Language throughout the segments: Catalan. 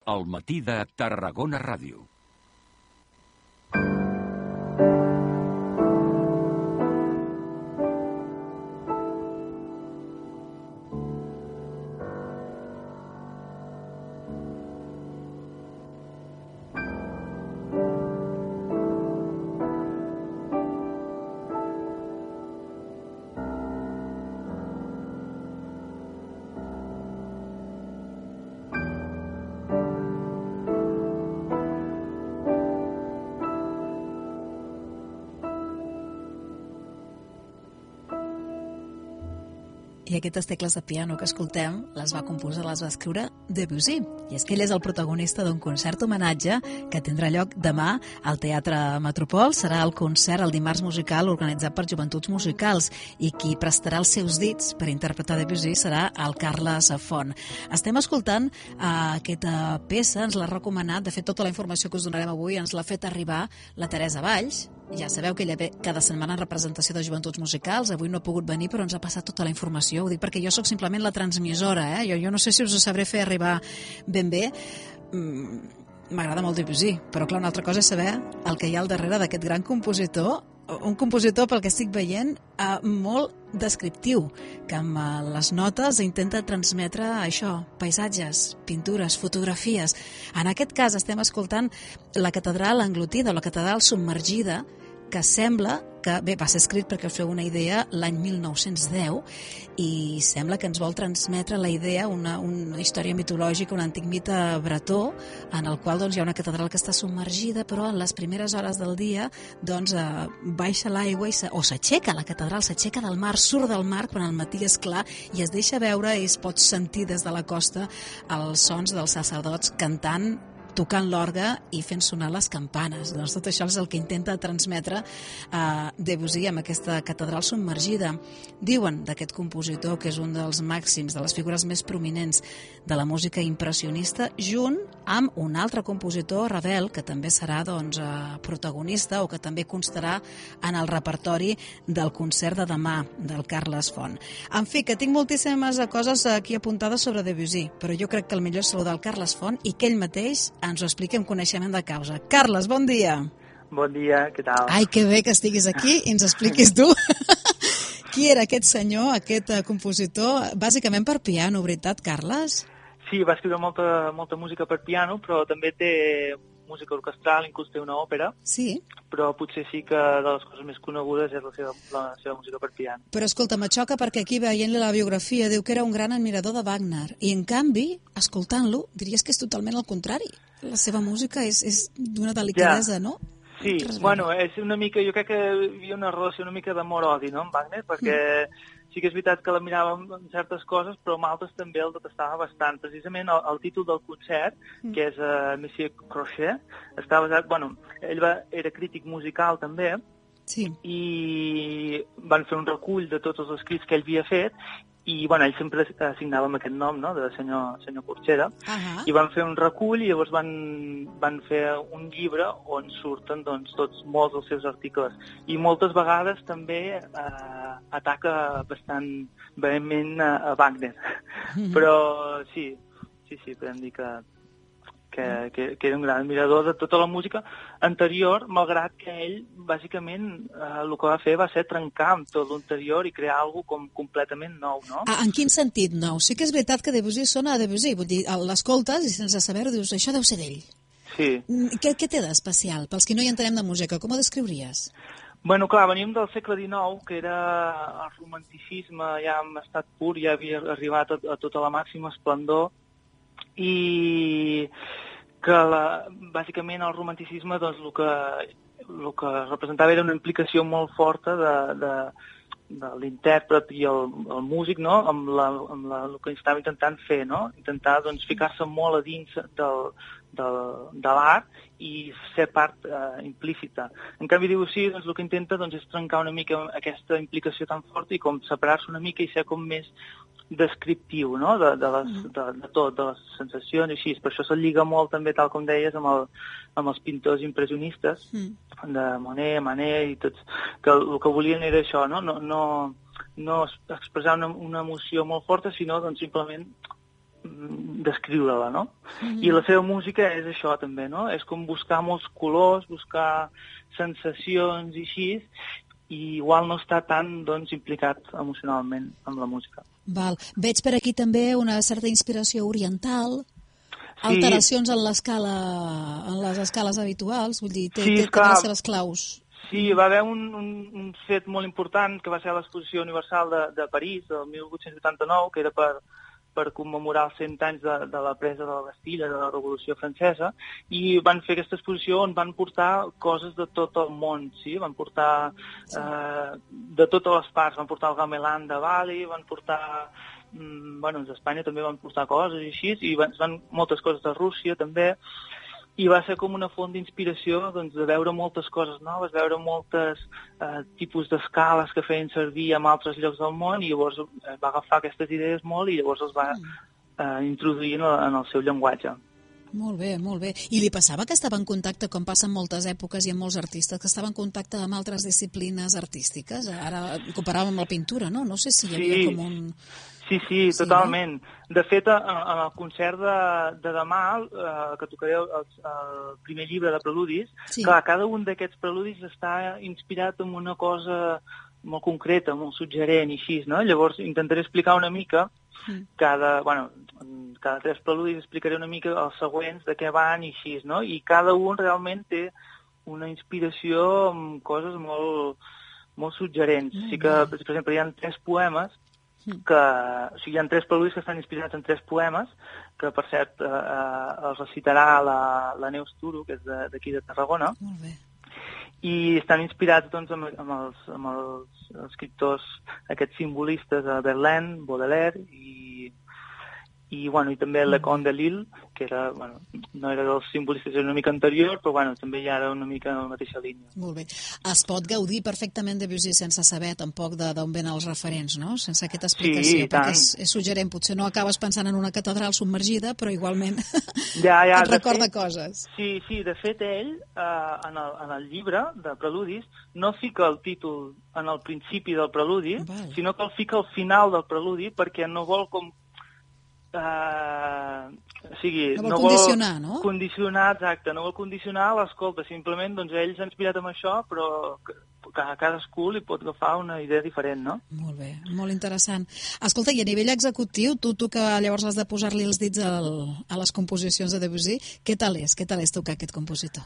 El matí de Tarragona Ràdio. I aquestes tecles de piano que escoltem les va composar, les va escriure Debussy. I és que ell és el protagonista d'un concert homenatge que tindrà lloc demà al Teatre Metropol. Serà el concert, el dimarts musical, organitzat per Joventuts Musicals, i qui prestarà els seus dits per interpretar Debussy serà el Carles Font. Estem escoltant aquesta peça, ens l'ha recomanat, de fet tota la informació que us donarem avui ens l'ha fet arribar la Teresa Valls. Ja sabeu que ella ve cada setmana en representació de Joventuts Musicals. Avui no ha pogut venir, però ens ha passat tota la informació. Ho dic perquè jo sóc simplement la transmissora, Jo no sé si us ho sabré fer arribar ben bé. M'agrada molt Debussy, però clar, una altra cosa és saber el que hi ha al darrere d'aquest gran compositor, un compositor, pel que estic veient, molt descriptiu, que amb les notes intenta transmetre això, paisatges, pintures, fotografies. En aquest cas estem escoltant la catedral englotida, o la catedral submergida, que sembla que, bé, va ser escrit, perquè us feu una idea, l'any 1910, i sembla que ens vol transmetre la idea, una història mitològica, un antic mite bretó, en el qual hi ha una catedral que està submergida, però en les primeres hores del dia baixa l'aigua o s'aixeca, la catedral s'aixeca del mar, surt del mar quan el matí és clar i es deixa veure i es pot sentir des de la costa els sons dels sacerdots cantant, tocant l'orgue i fent sonar les campanes. Doncs tot això és el que intenta transmetre Debussy amb aquesta catedral submergida. Diuen d'aquest compositor que és un dels màxims, de les figures més prominents de la música impressionista, junt amb un altre compositor, Ravel, que també serà protagonista o que també constarà en el repertori del concert de demà del Carles Font. En fi, que tinc moltíssimes coses aquí apuntades sobre Debussy, però jo crec que el millor és saludar el Carles Font i que ell mateix ens ho expliqui amb coneixement de causa. Carles, bon dia. Bon dia, què tal? Ai, que bé que estiguis aquí i ens expliquis tu. Qui era aquest senyor, aquest compositor, bàsicament per piano, veritat, Carles? Sí, va escriure molta música per piano, però també té música orquestral, inclús té una òpera. Sí. Però potser sí que de les coses més conegudes és la seva música per piano. Però escolta, me xoca perquè aquí veient la biografia diu que era un gran admirador de Wagner i en canvi, escoltant-lo, diries que és totalment el contrari. La seva música és d'una delicadesa, no? Sí, bueno, és una mica, jo crec que hi havia una relació una mica d'amor-odi, no, amb Wagner, perquè sí que és veritat que l'admirava en certes coses, però en altres també el detestava bastant. Precisament el títol del concert, que és Monsieur Crochet, està basat, bueno, ell era crític musical també, sí. I van fer un recull de tots els escrits que ell havia fet, i bueno, ell sempre assignava amb aquest nom, no?, de senyor Corchera, i van fer un recull i llavors van fer un llibre on surten doncs, molts dels seus articles. I moltes vegades també ataca bastant vehementment a Wagner. Però sí, podem dir que era un gran admirador de tota la música anterior, malgrat que ell, bàsicament, el que va fer va ser trencar amb tot l'anterior i crear alguna cosa completament nou, no? En quin sentit nou? Sí que és veritat que Debussy sona a Debussy, vull dir, l'escoltes i sense saber-ho dius, això deu ser d'ell. Sí. Què té d'especial? Pels qui no hi entenem de música, com ho descriuries? Bueno, clar, venim del segle XIX, que era el romanticisme ja en estat pur, ja havia arribat a tota la màxima esplendor, i que bàsicament el romanticisme doncs, el que representava era una implicació molt forta de l'intèrpret i el músic, no?, amb el que estava intentant fer, no?, intentar doncs, ficar-se molt a dins de l'art i ser part implícita. En canvi, Debussy doncs, el que intenta doncs, és trencar una mica aquesta implicació tan forta i com separar-se una mica i ser com més descriptiu, no?, de tot, de les sensacions i així. Per això se'l lliga molt també, tal com deies, amb els pintors impressionistes, de Monet, Manet i tots, que el que volien era això, no expressar una emoció molt forta, sinó doncs, simplement descriure-la, no? I la seva música és això també, no? És com buscar molts colors, buscar sensacions i així, i igual no està tan, doncs, implicat emocionalment amb la música. Val. Veig per aquí també una certa inspiració oriental, alteracions en l'escala, en les escales habituals, vull dir, té les seves claus. Sí, va haver un fet molt important que va ser l'Exposició Universal de París, del 1889, que era per commemorar els 100 anys de la presa de la Bastilla, de la Revolució Francesa, i van fer aquesta exposició on van portar coses de tot el món, sí? Van portar de totes les parts, van portar el gamelan de Bali, van portar, d'Espanya també van portar coses i així, i van moltes coses de Rússia també, i va ser com una font d'inspiració, doncs, de veure moltes coses noves, veure moltes tipus d'escales que feien servir en altres llocs del món, i llavors va agafar aquestes idees molt i llavors els va introduir en el seu llenguatge. Molt bé, molt bé. I li passava que estava en contacte, com passa en moltes èpoques i en molts artistes, que estava en contacte amb altres disciplines artístiques? Ara comparàvem amb la pintura, no? No sé si hi havia com un... Sí, totalment. De fet, en el concert de demà, que tocaré el primer llibre de preludis, clar, cada un d'aquests preludis està inspirat en una cosa molt concreta, molt suggerent i així, no? Llavors intentaré explicar una mica, cada 3 preludis explicaré una mica els següents de què van i així, no? I cada un realment té una inspiració amb coses molt, molt suggerents. Sí que, per exemple, hi ha 3 poemes hi ha 3 preludis que estan inspirats en 3 poemes, que per cert els recitarà la Neus Turo, que és d'aquí de Tarragona. Molt bé. I estan inspirats doncs, amb els escriptors, aquests simbolistes, Verlaine, Baudelaire i també Le Conte de Lille, que era, no era dels simbolistes, era una mica anterior, però també ja era una mica en la mateixa línia. Molt bé. Es pot gaudir perfectament de Debussy sense saber tampoc d'on venen els referents, no? Sense aquesta explicació, perquè és suggerent. Potser no acabes pensant en una catedral submergida, però igualment et recorda coses. Sí, de fet ell, en el llibre de preludis, no fica el títol en el principi del preludi, sinó que el fica al final del preludi, perquè no vol com no vol condicionar, no? Exacte, no vol condicionar l'escolta, simplement ell s'ha inspirat en això, però a cadascú li pot agafar una idea diferent, no? Molt bé, molt interessant. Escolta, i a nivell executiu, tu que llavors has de posar-li els dits a les composicions de Debussy, què tal és tocar aquest compositor?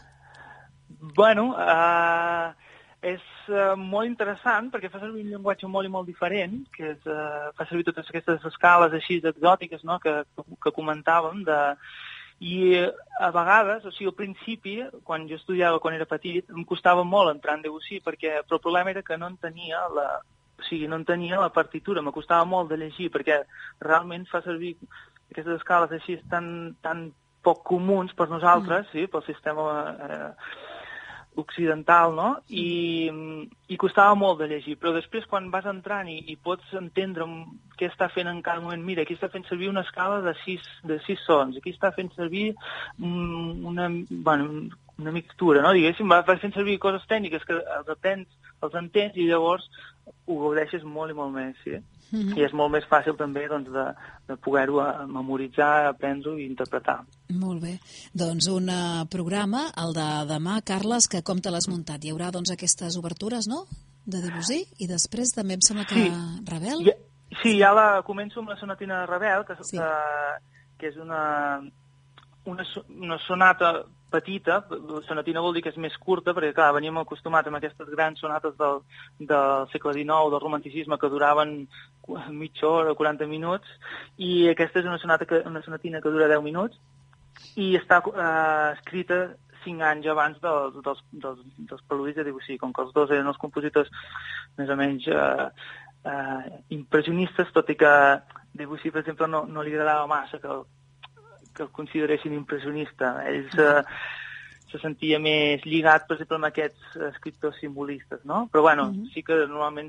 És molt interessant perquè fa servir un llenguatge molt i molt diferent, que fa servir totes aquestes escales així exòtiques, no?, que comentàvem, i a vegades, al principi, quan jo estudiava, quan era petit, em costava molt entrar en Debussy, però el problema era que no entenia la partitura, me costava molt de llegir, perquè realment fa servir aquestes escales així tan poc comuns per nosaltres, pel sistema occidental, no? I costava molt de llegir, però després quan vas entrant i pots entendre què està fent en cada moment, mira, aquí està fent servir una escala de 6 sons, aquí està fent servir una mixtura, no? Diguéssim, va fent servir coses tècniques que els entens i llavors ho gaudeixes molt i molt més, sí? I és molt més fàcil també de poder-ho memoritzar, aprendre-ho i interpretar. Molt bé. Doncs un programa, el de demà, Carles, que com te l'has muntat? Hi haurà aquestes obertures, no?, de Debussy, i després també em sembla que Ravel? Sí, ja començo amb la sonatina de Ravel, que és una sonata petita. Sonatina vol dir que és més curta, perquè clar, veníem acostumats amb aquestes grans sonates del segle XIX, del romanticisme, que duraven mitja hora, 40 minuts, i aquesta és una sonatina que dura 10 minuts, i està escrita 5 anys abans dels preludis de Debussy, com que els dos eren els compositors més o menys impressionistes, tot i que Debussy, per exemple, no li agradava massa que el consideressin impressionista. Ell se sentia més lligat, per exemple, amb aquests escriptors simbolistes, no? Però, sí que normalment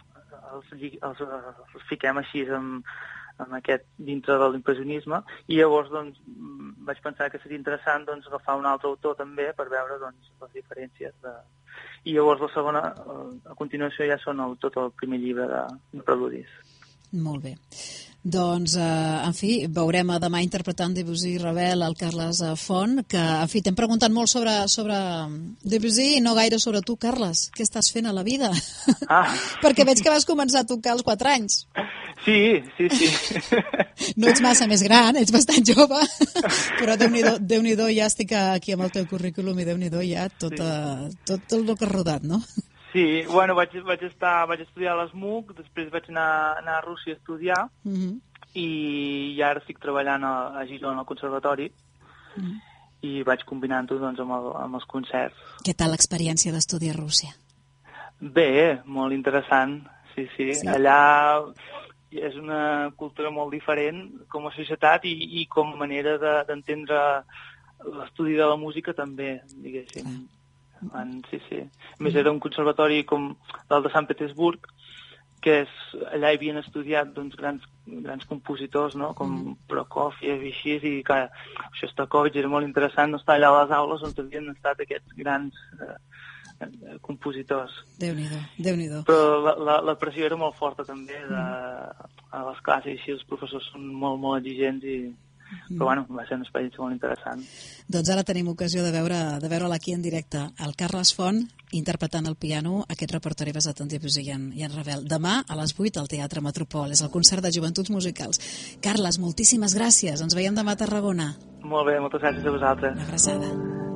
els fiquem així amb aquest dintre de l'impressionisme, i llavors vaig pensar que seria interessant agafar un altre autor també per veure les diferències. I llavors la segona, a continuació, ja són tot el primer llibre de preludis. Molt bé. Doncs, en fi, veurem demà interpretant Debussy i Ravel el Carles Font, que, en fi, t'hem preguntat molt sobre Debussy i no gaire sobre tu, Carles. Què estàs fent a la vida? Perquè veig que vas començar a tocar als 4 anys. Sí. No ets massa més gran, ets bastant jove, però Déu-n'hi-do, ja estic aquí amb el teu currículum i Déu-n'hi-do ja tot el que has rodat, no? Sí, bueno, vaig estudiar a l'ESMUC, després vaig anar a Rússia a estudiar i ara estic treballant a Girona, al conservatori, i vaig combinant-ho doncs, amb els concerts. Què tal l'experiència d'estudi a Rússia? Bé, molt interessant, sí. Allà és una cultura molt diferent com a societat i com a manera d'entendre l'estudi de la música també, diguéssim. Sí. A més, era un conservatori com el de Sant Petersburg, que allà hi havien estudiat doncs, grans compositors, no? Com Prokofiev i així, i que Shostakovich era molt interessant no estar allà a les aules on havien estat aquests grans compositors. Déu-n'hi-do. Però la pressió era molt forta també a les classes, i així els professors són molt, molt exigents però bueno, va ser una experiència molt interessant. Doncs ara tenim ocasió de veure'l aquí en directe, el Carles Font interpretant al piano aquest repertori basat en Debussy i en Ravel. Demà a les 8 al Teatre Metropol, és el concert de Joventuts Musicals. Carles, moltíssimes gràcies, ens veiem demà a Tarragona. Molt bé, moltes gràcies a vosaltres. Una abraçada.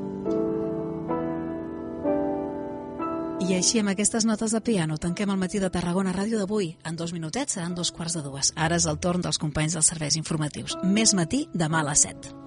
I així, amb aquestes notes de piano, tanquem el matí de Tarragona Ràdio d'avui. En 2 minutets seran 2:45. Ara és el torn dels companys dels serveis informatius. Més matí, demà a les 7.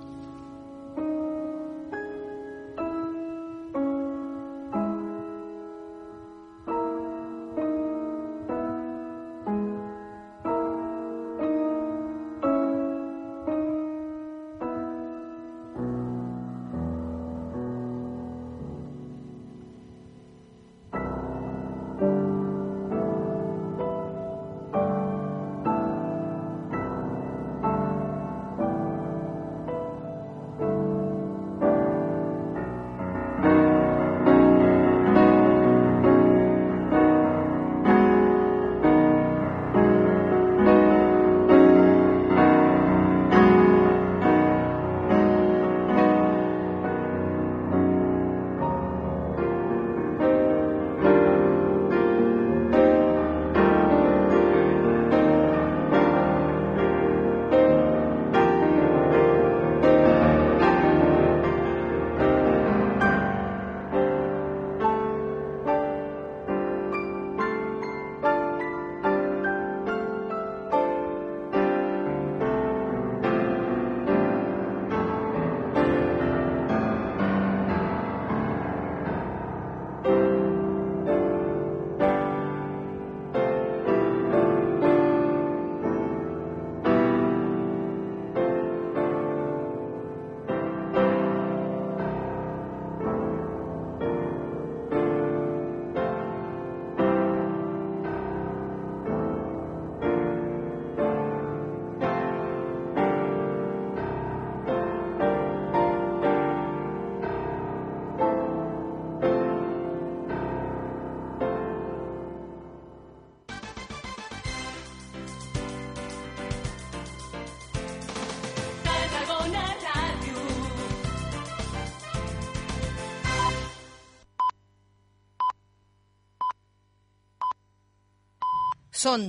Són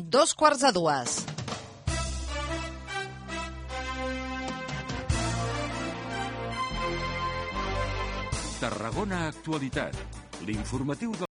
2:45. Tarragona Actualitat, l'informatiu de